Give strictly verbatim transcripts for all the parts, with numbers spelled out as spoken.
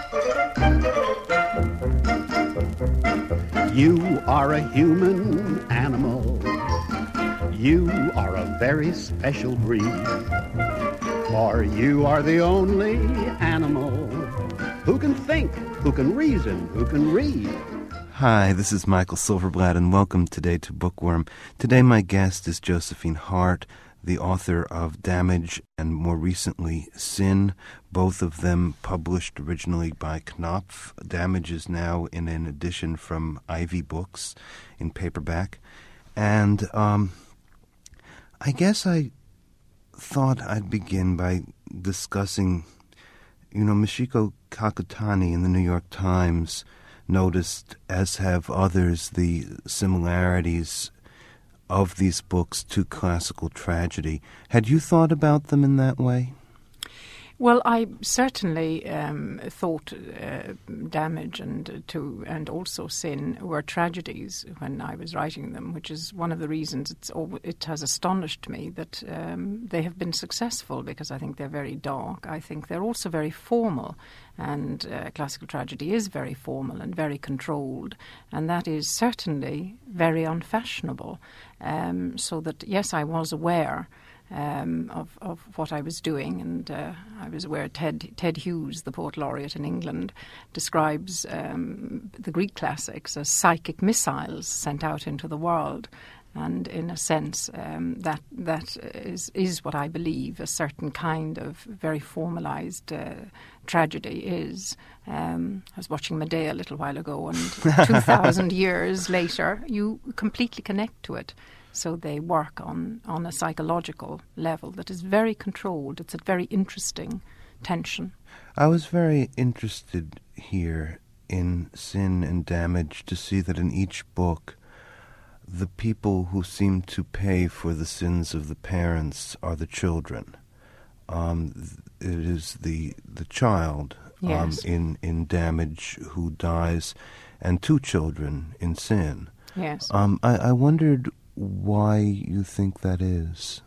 You are a human animal. You are a very special breed. For you are the only animal who can think, who can reason, who can read. Hi, this is Michael Silverblatt, and welcome today to Bookworm. Today my guest is Josephine Hart, the author of Damage and more recently Sin, both of them published originally by Knopf. Damage is now in an edition from Ivy Books in paperback. And um, I guess I thought I'd begin by discussing, you know, Michiko Kakutani in the New York Times noticed, as have others, the similarities of these books to classical tragedy. Had you thought about them in that way? Well, I certainly um, thought uh, Damage and uh, to and also Sin were tragedies when I was writing them, which is one of the reasons it's al- it has astonished me that um, they have been successful, because I think they're very dark. I think they're also very formal, and uh, classical tragedy is very formal and very controlled, and that is certainly very unfashionable. Um, so that, yes, I was aware Um, of, of what I was doing, and uh, I was aware Ted Ted Hughes, the poet laureate in England, describes um, the Greek classics as psychic missiles sent out into the world, and in a sense um, that that is is what I believe a certain kind of very formalized uh, tragedy is. Um, I was watching Medea a little while ago, and two thousand years later, you completely connect to it. So they work on, on a psychological level that is very controlled. It's a very interesting tension. I was very interested here in Sin and Damage to see that in each book, the people who seem to pay for the sins of the parents are the children. Um, it is the the child um, yes. in, in Damage who dies, and two children in Sin. Yes. Um, I, I wondered why you think that is.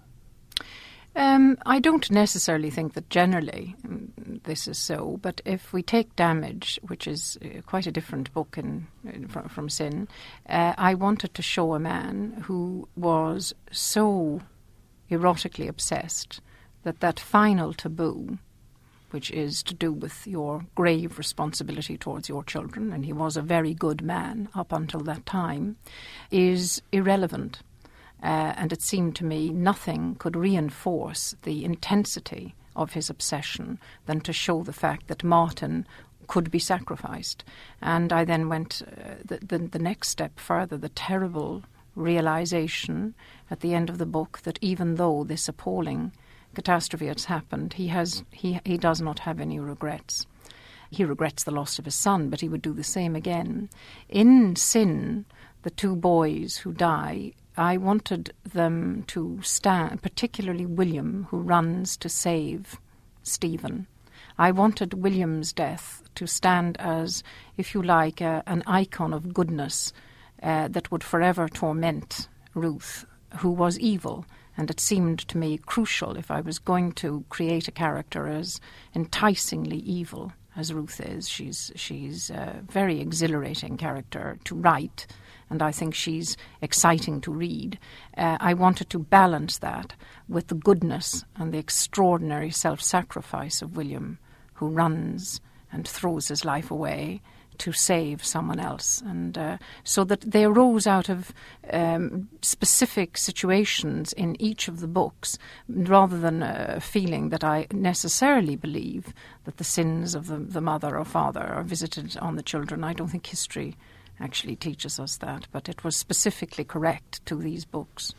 Um, I don't necessarily think that generally um, this is so, but if we take Damage, which is uh, quite a different book in, in, from, from Sin, uh, I wanted to show a man who was so erotically obsessed that that final taboo, which is to do with your grave responsibility towards your children, and he was a very good man up until that time, is irrelevant. Uh, and it seemed to me nothing could reinforce the intensity of his obsession than to show the fact that Martin could be sacrificed. And I then went uh, the, the, the next step further, the terrible realization at the end of the book that even though this appalling catastrophe has happened, he has he he does not have any regrets. He regrets the loss of his son, but he would do the same again. In Sin, the two boys who die, I wanted them to stand, particularly William, who runs to save Stephen. I wanted William's death to stand as, if you like, a, an icon of goodness uh, that would forever torment Ruth, who was evil. And it seemed to me crucial, if I was going to create a character as enticingly evil as Ruth is. She's she's a very exhilarating character to write, and I think she's exciting to read. Uh, I wanted to balance that with the goodness and the extraordinary self-sacrifice of William, who runs and throws his life away to save someone else, and uh, so that they arose out of um, specific situations in each of the books, rather than a feeling that I necessarily believe that the sins of the, the mother or father are visited on the children. I don't think history actually teaches us that, but it was specifically correct to these books.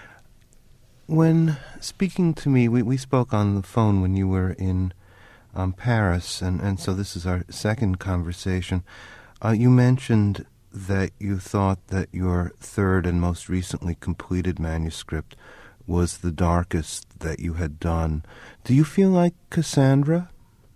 When speaking to me, we, we spoke on the phone when you were in Um, Paris, and, and so this is our second conversation. Uh, you mentioned that you thought that your third and most recently completed manuscript was the darkest that you had done. Do you feel like Cassandra?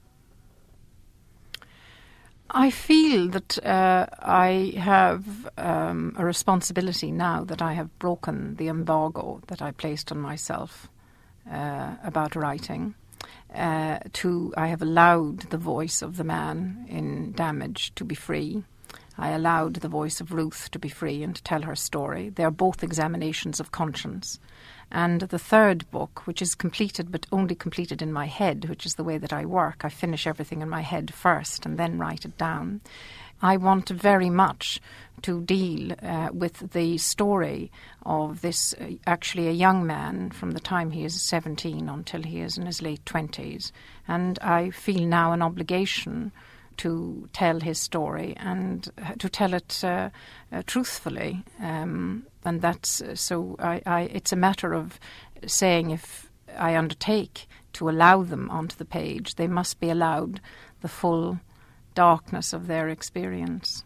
I feel that uh, I have um, a responsibility now that I have broken the embargo that I placed on myself uh, about writing. Uh, two, I have allowed the voice of the man in Damage to be free. I allowed the voice of Ruth to be free and to tell her story. They are both examinations of conscience. And the third book, which is completed but only completed in my head, which is the way that I work, I finish everything in my head first and then write it down. I want very much to deal uh, with the story of this, uh, actually a young man from the time he is seventeen until he is in his late twenties. And I feel now an obligation to tell his story and to tell it uh, uh, truthfully. Um, and that's uh, so I, I, it's a matter of saying if I undertake to allow them onto the page, they must be allowed the full darkness of their experience.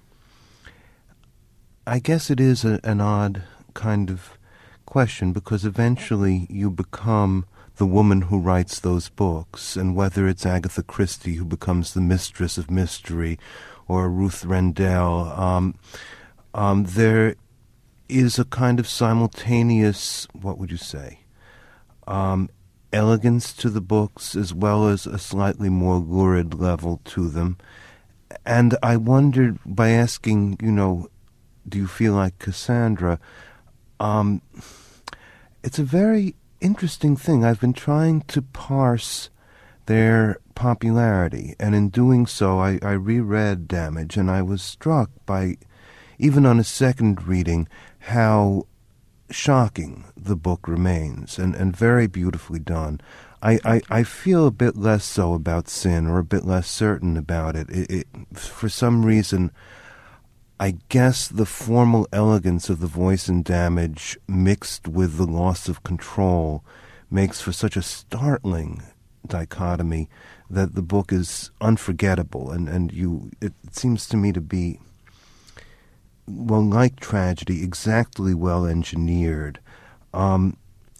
I guess it is a, an odd kind of question, because eventually you become the woman who writes those books, and whether it's Agatha Christie who becomes the mistress of mystery or Ruth Rendell, um, um, there is a kind of simultaneous, what would you say, um, elegance to the books as well as a slightly more lurid level to them. And I wondered, by asking, you know, do you feel like Cassandra, um, it's a very interesting thing. I've been trying to parse their popularity, and in doing so I, I reread Damage, and I was struck by, even on a second reading, how shocking the book remains, and, and very beautifully done. I, I, I feel a bit less so about Sin, or a bit less certain about it. It, it. For some reason, I guess the formal elegance of the voice in Damage mixed with the loss of control makes for such a startling dichotomy that the book is unforgettable, and, and you it seems to me to be, well, like tragedy, exactly well engineered. Um,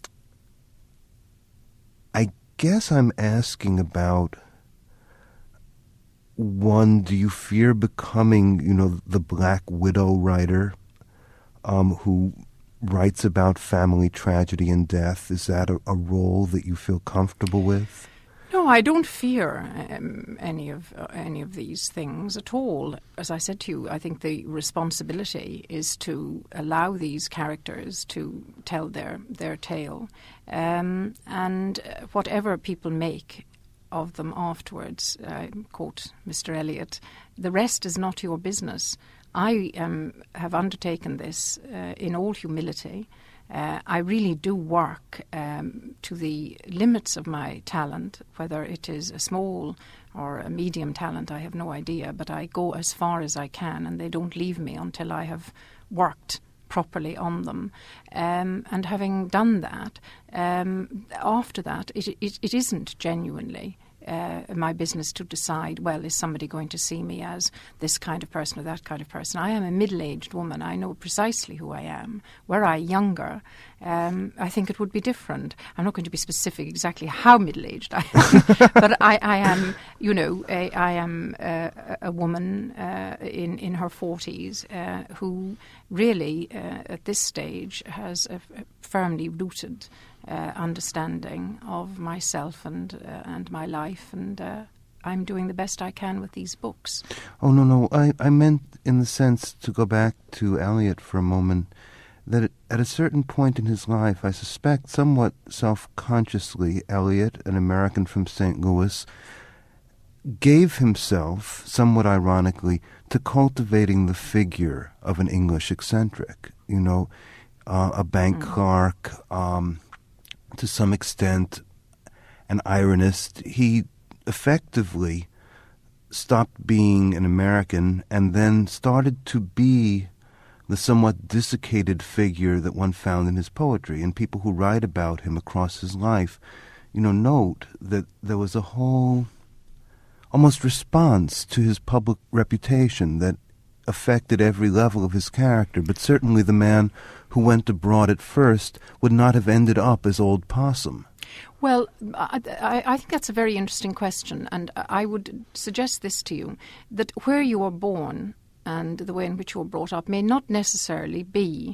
I guess I'm asking about, one, do you fear becoming, you know, the Black Widow writer um, who writes about family tragedy and death? Is that a, a role that you feel comfortable with? No, I don't fear um, any of uh, any of these things at all. As I said to you, I think the responsibility is to allow these characters to tell their their tale, um, and whatever people make of them afterwards, uh, quote Mister Eliot, the rest is not your business. I um, have undertaken this uh, in all humility. Uh, I really do work um, to the limits of my talent, whether it is a small or a medium talent, I have no idea, but I go as far as I can, and they don't leave me until I have worked properly on them. Um, and having done that, um, after that, it, it, it isn't genuinely Uh, my business to decide, well, is somebody going to see me as this kind of person or that kind of person? I am a middle-aged woman. I know precisely who I am. Were I younger, um, I think it would be different. I'm not going to be specific exactly how middle-aged I am, but I, I am, you know, a, I am a, a woman uh, in, in her forties uh, who really, uh, at this stage, has a, a firmly rooted Uh, understanding of myself and uh, and my life, and uh, I'm doing the best I can with these books. Oh, no, no, I, I meant in the sense, to go back to Eliot for a moment, that at a certain point in his life, I suspect somewhat self-consciously, Eliot, an American from Saint Louis, gave himself, somewhat ironically, to cultivating the figure of an English eccentric, you know, uh, a bank mm. clerk, um, to some extent an ironist. He effectively stopped being an American and then started to be the somewhat desiccated figure that one found in his poetry. And people who write about him across his life, you know, note that there was a whole almost response to his public reputation that affected every level of his character. But certainly the man who went abroad at first would not have ended up as Old Possum. Well, I, I think that's a very interesting question, and I would suggest this to you, that where you are born and the way in which you are brought up may not necessarily be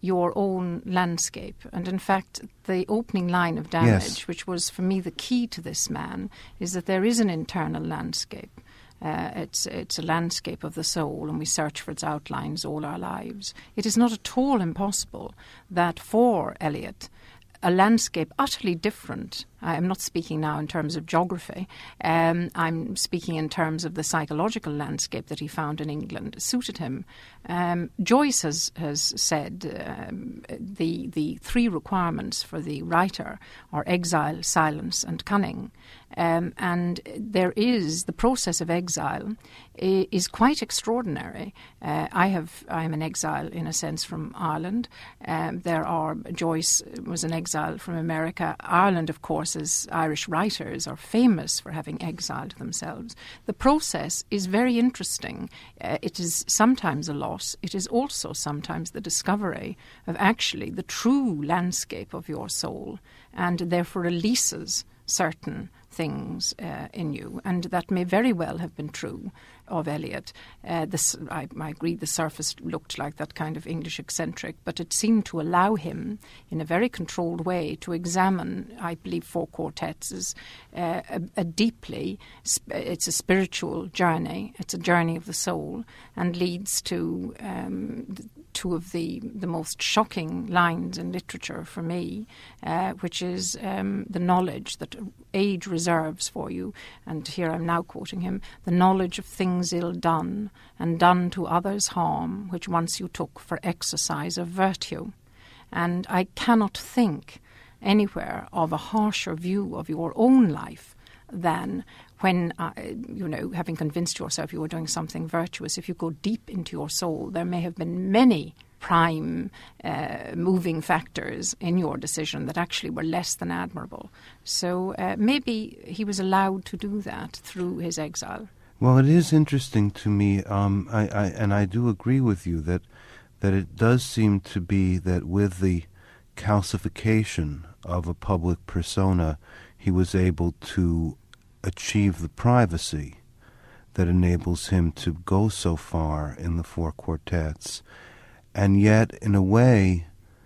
your own landscape. And in fact, the opening line of Damage, Yes. which was for me the key to this man, is that there is an internal landscape. Uh, it's it's a landscape of the soul, and we search for its outlines all our lives. It is not at all impossible that for Eliot, a landscape utterly different. I'm not speaking now in terms of geography. Um, I'm speaking in terms of the psychological landscape that he found in England suited him. Um, Joyce has has said um, the the three requirements for the writer are exile, silence, and cunning. Um, and there is the process of exile i- is quite extraordinary. Uh, I have I am an exile in a sense from Ireland. Um, there are Joyce was an exile from America. Ireland, of course, as Irish writers are famous for having exiled themselves. The process is very interesting. Uh, it is sometimes a loss. It is also sometimes the discovery of actually the true landscape of your soul, and therefore releases certain things uh, in you, and that may very well have been true of Eliot. Uh, this, I, I agree, the surface looked like that kind of English eccentric, but it seemed to allow him, in a very controlled way, to examine, I believe, four quartets as uh, a, a deeply, sp- it's a spiritual journey. It's a journey of the soul, and leads to um, th- two of the, the most shocking lines in literature for me, uh, which is um, the knowledge that age reserves for you, and here I'm now quoting him, the knowledge of things ill done, and done to others harm, which once you took for exercise of virtue. And I cannot think anywhere of a harsher view of your own life than when, uh, you know, having convinced yourself you were doing something virtuous, if you go deep into your soul, there may have been many prime uh, moving factors in your decision that actually were less than admirable. So uh, maybe he was allowed to do that through his exile. Well, it is interesting to me, um, I, I, and I do agree with you that that it does seem to be that with the calcification of a public persona, he was able to achieve the privacy that enables him to go so far in the four quartets. And yet, in a way,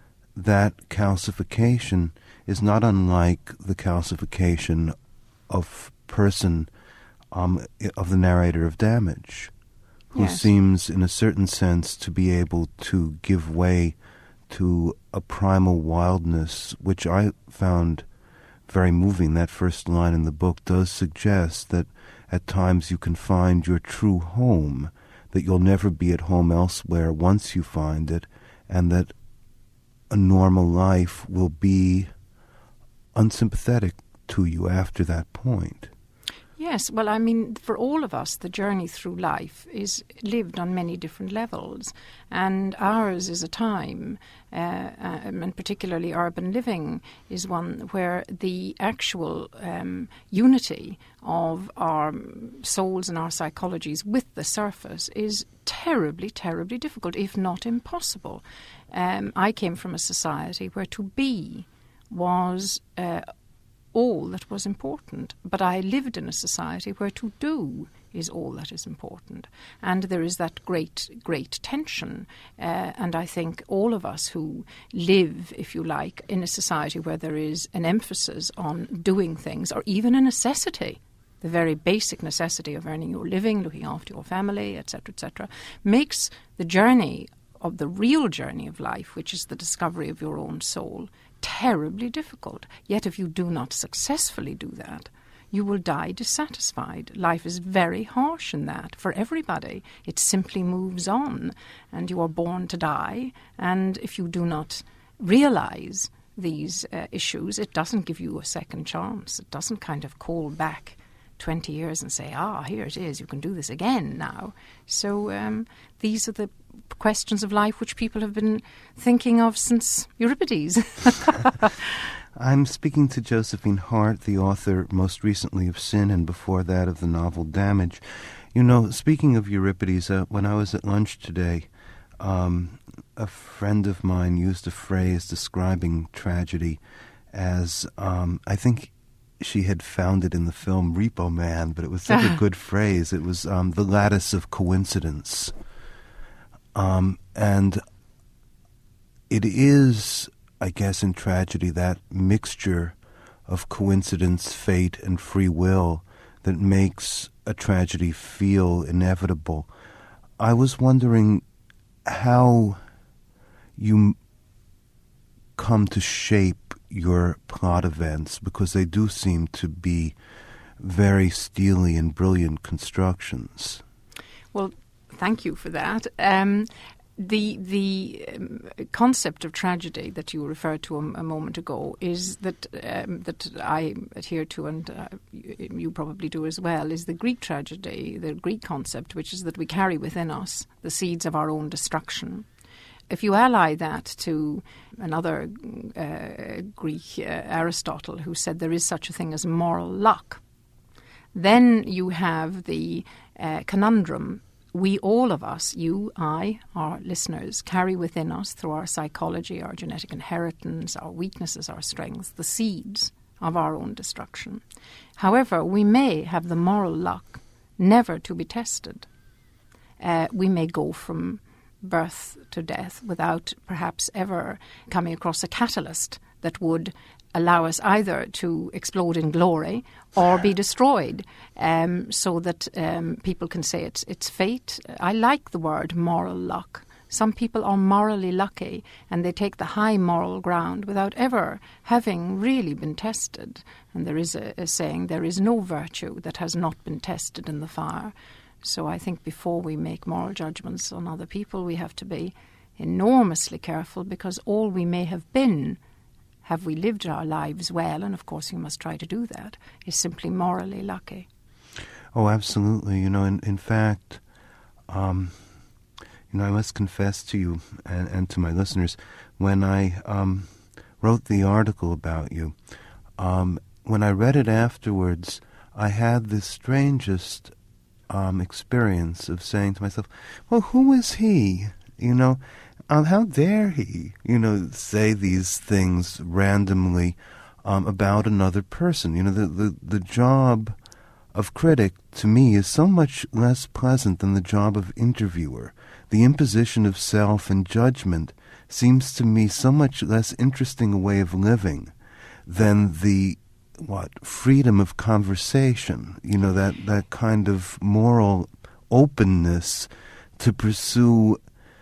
that calcification is not unlike the calcification of person um, of the narrator of Damage, who Yes. seems, in a certain sense, to be able to give way to a primal wildness, which I found very moving. That first line in the book does suggest that at times you can find your true home, that you'll never be at home elsewhere once you find it, and that a normal life will be unsympathetic to you after that point. Yes, well, I mean, for all of us, the journey through life is lived on many different levels, and ours is a time, uh, um, and particularly urban living, is one where the actual um, unity of our souls and our psychologies with the surface is terribly, terribly difficult, if not impossible. Um, I came from a society where to be was Uh, all that was important. But I lived in a society where to do is all that is important. And there is that great, great tension. Uh, and I think all of us who live, if you like, in a society where there is an emphasis on doing things, or even a necessity, the very basic necessity of earning your living, looking after your family, et cetera, et cetera, makes the journey of the real journey of life, which is the discovery of your own soul, terribly difficult. Yet if you do not successfully do that, you will die dissatisfied. Life is very harsh in that for everybody. It simply moves on, and you are born to die. And if you do not realize these uh, issues, it doesn't give you a second chance. It doesn't kind of call back twenty years and say, ah, here it is, you can do this again now. So um, these are the questions of life which people have been thinking of since Euripides. I'm speaking to Josephine Hart, the author most recently of Sin and before that of the novel Damage. You know, speaking of Euripides, uh, when I was at lunch today, um, a friend of mine used a phrase describing tragedy as, um, I think she had found it in the film Repo Man, but it was such a good phrase. It was um, the lattice of coincidence. Um, and it is, I guess, in tragedy, that mixture of coincidence, fate, and free will that makes a tragedy feel inevitable. I was wondering how you come to shape your plot events, because they do seem to be very steely and brilliant constructions. Well, thank you for that. Um, the the um, concept of tragedy that you referred to a, a moment ago is that um, that I adhere to, and uh, you, you probably do as well, is the Greek tragedy, the Greek concept, which is that we carry within us the seeds of our own destruction. If you ally that to another uh, Greek, uh, Aristotle, who said there is such a thing as moral luck, then you have the uh, conundrum. We, all of us, you, I, our listeners, carry within us, through our psychology, our genetic inheritance, our weaknesses, our strengths, the seeds of our own destruction. However, we may have the moral luck never to be tested. Uh, we may go from birth to death without perhaps ever coming across a catalyst that would allow us either to explode in glory or be destroyed, um, so that um, people can say it's it's fate. I like the word moral luck. Some people are morally lucky and they take the high moral ground without ever having really been tested. And there is a, a saying, there is no virtue that has not been tested in the fire. So I think before we make moral judgments on other people, we have to be enormously careful, because all we may have been, have we lived our lives well, and of course we must try to do that, is simply morally lucky. Oh, absolutely. You know, in, in fact, um, you know, I must confess to you and, and to my listeners, when I um, wrote the article about you, um, when I read it afterwards, I had the strangest um, experience of saying to myself, well, who is he? You know, Um, how dare he, you know, say these things randomly um, about another person? You know, the, the, the job of critic, to me, is so much less pleasant than the job of interviewer. The imposition of self and judgment seems to me so much less interesting a way of living than the, what, freedom of conversation, you know, that, that kind of moral openness to pursue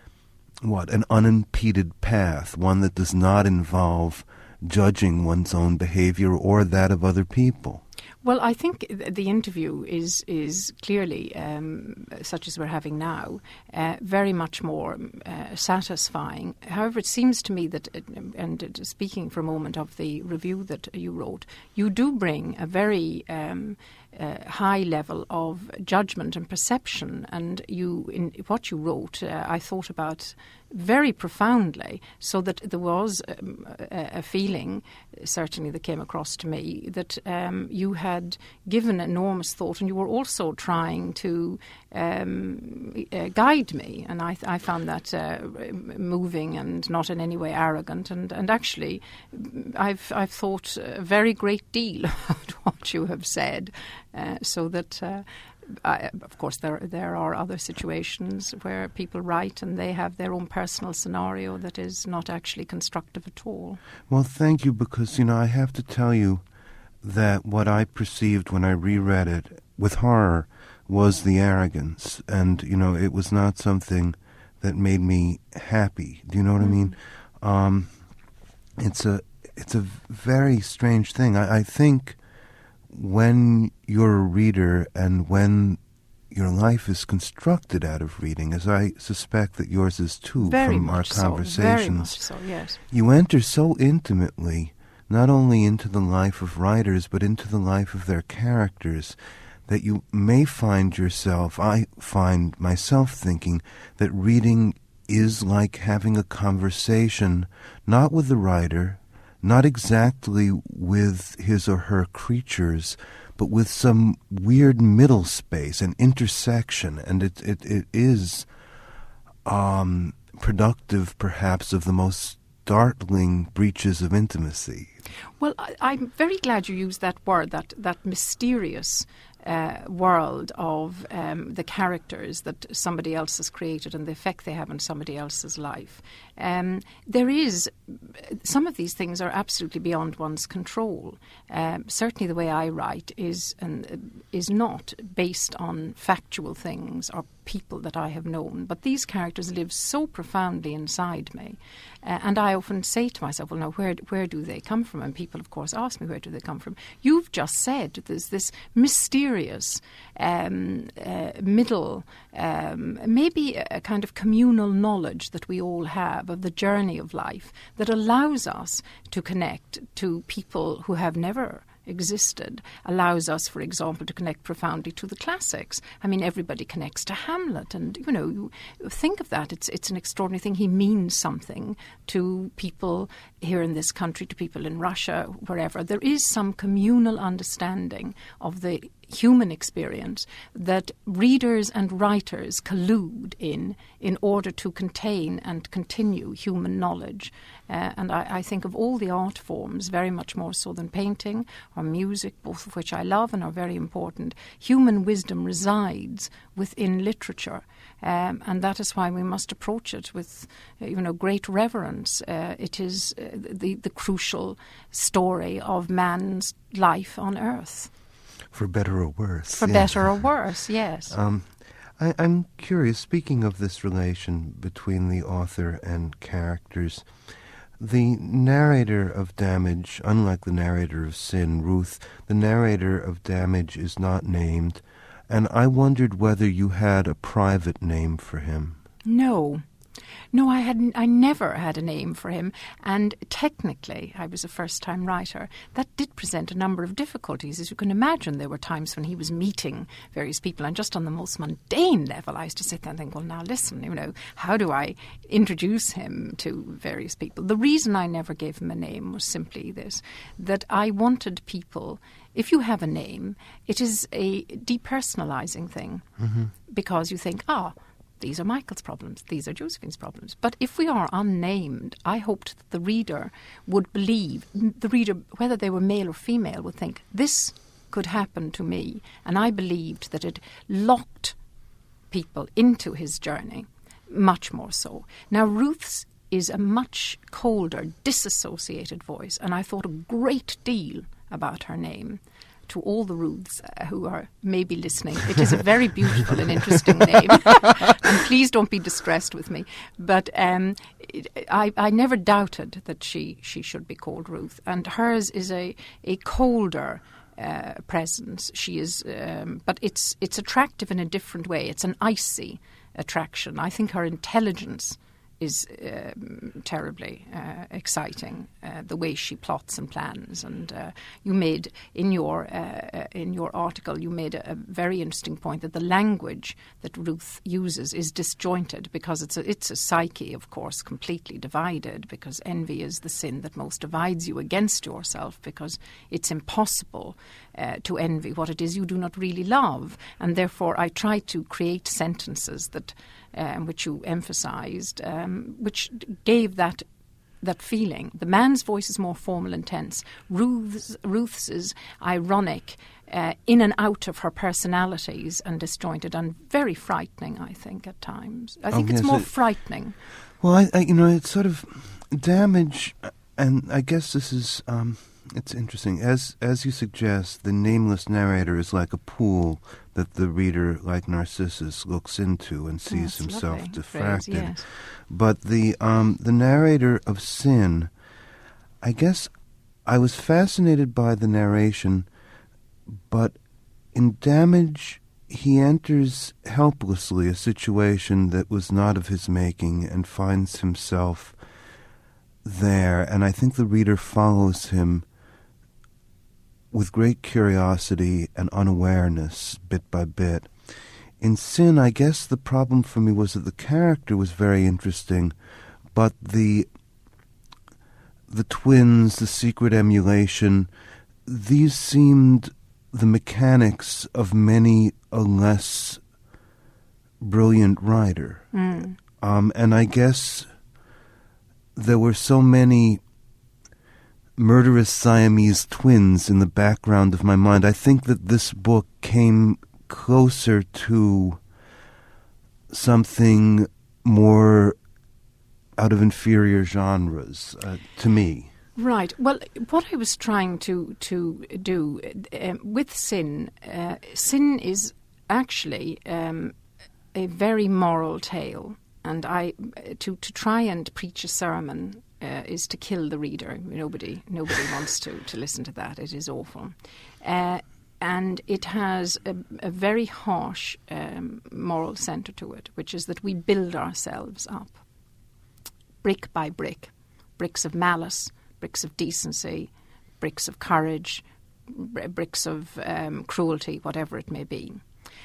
what, an unimpeded path, one that does not involve judging one's own behavior or that of other people. Well, I think the interview is is clearly, um, such as we're having now, uh, very much more uh, satisfying. However, it seems to me that, and speaking for a moment of the review that you wrote, you do bring a very um, uh, high level of judgment and perception. And you, in what you wrote, uh, I thought about very profoundly, so that there was um, a, a feeling, certainly that came across to me, that um, you had given enormous thought, and you were also trying to um, uh, guide me, and I, I found that uh, moving and not in any way arrogant, and, and actually I've I've thought a very great deal about what you have said, uh, so that uh, I, of course, there there are other situations where people write and they have their own personal scenario that is not actually constructive at all. Well, thank you, because, you know, I have to tell you that what I perceived when I reread it with horror was the arrogance, and, you know, it was not something that made me happy. Do you know what mm-hmm. I mean? Um, it's a it's a very strange thing. I, I think when you're a reader and when your life is constructed out of reading, as I suspect that yours is too, very from our conversations, so, very much so, yes. You enter so intimately, not only into the life of writers, but into the life of their characters, that you may find yourself, I find myself thinking, that reading is like having a conversation, not with the writer, not exactly with his or her creatures, but with some weird middle space, an intersection, and it it, it is um, productive, perhaps, of the most startling breaches of intimacy. Well, I, I'm very glad you used that word, that that mysterious uh, world of um, the characters that somebody else has created and the effect they have on somebody else's life. Um, there is, some of these things are absolutely beyond one's control. Um, certainly the way I write is, and, uh, is not based on factual things or people that I have known, but these characters live so profoundly inside me. Uh, and I often say to myself, well, now, where, where do they come from? And people, of course, ask me, where do they come from? You've just said there's this mysterious um, uh, middle, um, maybe a, a kind of communal knowledge that we all have of the journey of life that allows us to connect to people who have never existed, allows us, for example, to connect profoundly to the classics. I mean, everybody connects to Hamlet, and, you know, you think of that. It's it's an extraordinary thing. He means something to people here in this country, to people in Russia, wherever. There is some communal understanding of the human experience that readers and writers collude in in order to contain and continue human knowledge. Uh, and I, I think of all the art forms, very much more so than painting or music, both of which I love and are very important. Human wisdom resides within literature, um, and that is why we must approach it with, uh, you know, great reverence. Uh, it is uh, the, the crucial story of man's life on earth. For better or worse. For yeah. better or worse, yes. Um, I, I'm curious, speaking of this relation between the author and characters, the narrator of Damage, unlike the narrator of Sin, Ruth, the narrator of Damage is not named, and I wondered whether you had a private name for him. No. No, I had I never had a name for him, and technically I was a first-time writer. That did present a number of difficulties. As you can imagine, there were times when he was meeting various people, and just on the most mundane level, I used to sit there and think, well, now listen, you know, how do I introduce him to various people? The reason I never gave him a name was simply this, that I wanted people, if you have a name, it is a depersonalizing thing, mm-hmm. because you think, ah, these are Michael's problems, these are Josephine's problems. But if we are unnamed, I hoped that the reader would believe, the reader, whether they were male or female, would think, this could happen to me. And I believed that it locked people into his journey, much more so. Now, Ruth's is a much colder, disassociated voice, and I thought a great deal about her name. To all the Ruths uh, who are maybe listening, it is a very beautiful and interesting name. And please don't be distressed with me. But um, it, I, I never doubted that she, she should be called Ruth. And hers is a, a colder uh, presence. She is, um, but it's it's attractive in a different way. It's an icy attraction. I think her intelligence is um, terribly uh, exciting, uh, the way she plots and plans. And uh, you made, in your uh, in your article, you made a, a very interesting point that the language that Ruth uses is disjointed, because it's a, it's a psyche, of course, completely divided, because envy is the sin that most divides you against yourself, because it's impossible uh, to envy what it is you do not really love. And therefore I try to create sentences that Um, which you emphasised, um, which gave that that feeling. The man's voice is more formal and tense. Ruth's, Ruth's is ironic, uh, in and out of her personalities, and disjointed, and very frightening, I think, at times. I think oh, it's yes, more it, frightening. Well, I, I, you know, it's sort of Damage, and I guess this is, um, it's interesting. As as you suggest, the nameless narrator is like a pool that the reader, like Narcissus, looks into and sees oh, himself lovely. diffracted. Phrase, yes. But the um, the narrator of Sin, I guess I was fascinated by the narration, but in Damage, he enters helplessly a situation that was not of his making and finds himself there, and I think the reader follows him with great curiosity and unawareness, bit by bit. In Sin, I guess the problem for me was that the character was very interesting, but the the twins, the secret emulation, these seemed the mechanics of many a less brilliant writer. Mm. Um, and I guess there were so many murderous Siamese twins in the background of my mind. I think that this book came closer to something more out of inferior genres uh, to me. Right. Well, what I was trying to to do uh, with Sin, uh, Sin is actually um, a very moral tale, and I to to try and preach a sermon uh, is to kill the reader. Nobody nobody wants to to listen to that. It is awful. Uh, And it has a, a very harsh um, moral centre to it, which is that we build ourselves up, brick by brick, bricks of malice, bricks of decency, bricks of courage, br- bricks of um, cruelty, whatever it may be.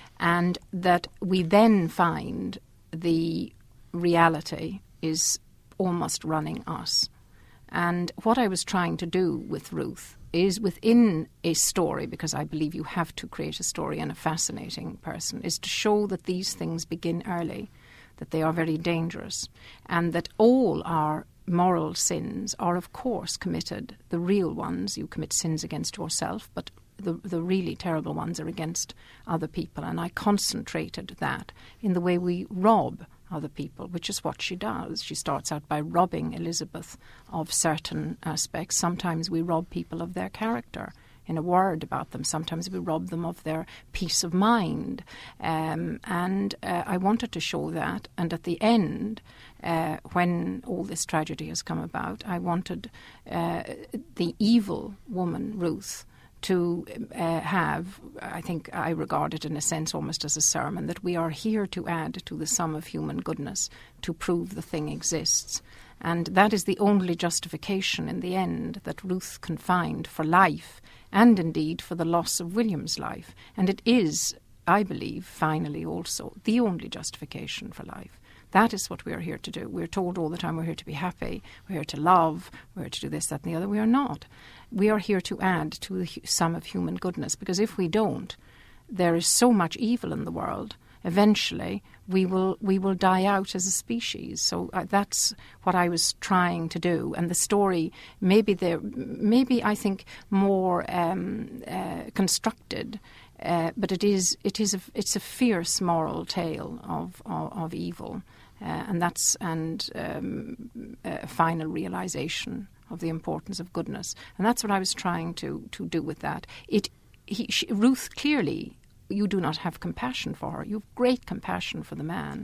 And that we then find the reality is almost running us. And what I was trying to do with Ruth is within a story, because I believe you have to create a story and a fascinating person, is to show that these things begin early, that they are very dangerous, and that all our moral sins are, of course, committed. The real ones, you commit sins against yourself, but the, the really terrible ones are against other people. And I concentrated that in the way we rob other people, which is what she does. She starts out by robbing Elizabeth of certain aspects. Sometimes we rob people of their character, in a word about them. Sometimes we rob them of their peace of mind. Um, and uh, I wanted to show that. And at the end, uh, when all this tragedy has come about, I wanted uh, the evil woman, Ruth, to uh, have, I think I regard it in a sense almost as a sermon, that we are here to add to the sum of human goodness, to prove the thing exists. And that is the only justification in the end that Ruth can find for life, and indeed for the loss of William's life. And it is, I believe, finally also the only justification for life. That is what we are here to do. We're told all the time we're here to be happy, we're here to love, we're here to do this, that and the other. We are not. We are here to add to the sum of human goodness, because if we don't, there is so much evil in the world. Eventually, we will we will die out as a species. So uh, that's what I was trying to do. And the story, maybe there, maybe I think more um, uh, constructed, uh, but it is it is a, it's a fierce moral tale of of, of evil, uh, and that's and um, a final realization of the importance of goodness. And that's what I was trying to to do with that. It he, she, Ruth clearly. You do not have compassion for her. You have great compassion for the man.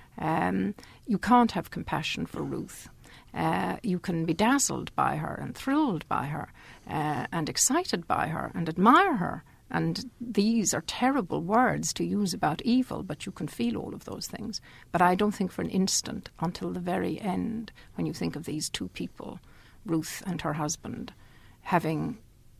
Um, you can't have compassion for Ruth. Uh, you can be dazzled by her and thrilled by her uh, and excited by her and admire her. And these are terrible words to use about evil, but you can feel all of those things. But I don't think for an instant until the very end, when you think of these two people, Ruth and her husband, having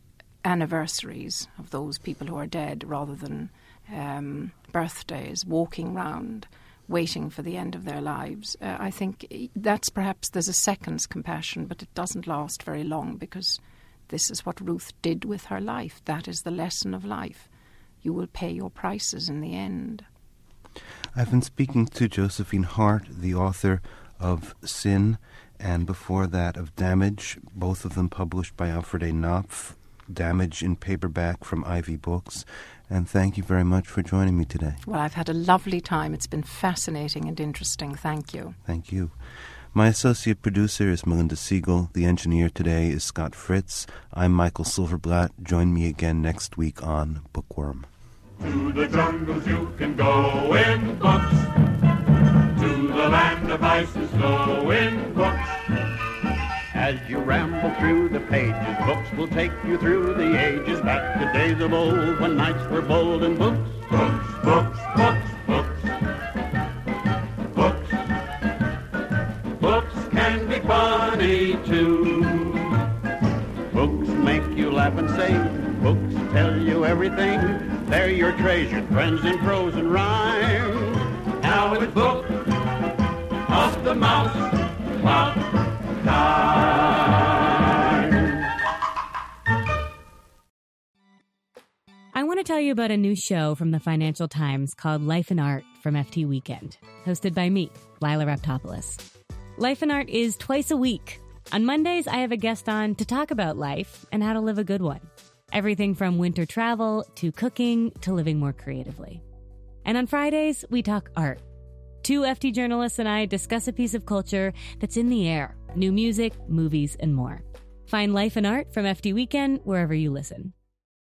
anniversaries of those people who are dead rather than um, birthdays, walking round, waiting for the end of their lives. Uh, I think that's perhaps there's a second's compassion, but it doesn't last very long, because this is what Ruth did with her life. That is the lesson of life. You will pay your prices in the end. I've been speaking to Josephine Hart, the author of Sin, and before that of Damage, both of them published by Alfred A. Knopf. Damage in paperback from Ivy Books. And thank you very much for joining me today. Well, I've had a lovely time. It's been fascinating and interesting. Thank you. Thank you. My associate producer is Melinda Siegel. The engineer today is Scott Fritz. I'm Michael Silverblatt. Join me again next week on Bookworm. To the jungles you can go in books. To the land of ices go in books. As you ramble through the pages, books will take you through the ages, back to days of old when knights were bold, and books, Books, books, books, books. Books. Books can be funny too. books make you laugh and sing, books tell you everything. They're your treasured friends in prose and rhyme. Now it's Book of the Mouse Club time. I want to tell you about a new show from the Financial Times called Life and Art from F T Weekend, hosted by me, Lila Raptopoulos. Life and Art is twice a week. On Mondays, I have a guest on to talk about life and how to live a good one. Everything from winter travel to cooking to living more creatively. And on Fridays, we talk art. Two F T journalists and I discuss a piece of culture that's in the air, new music, movies, and more. Find Life and Art from F T Weekend wherever you listen.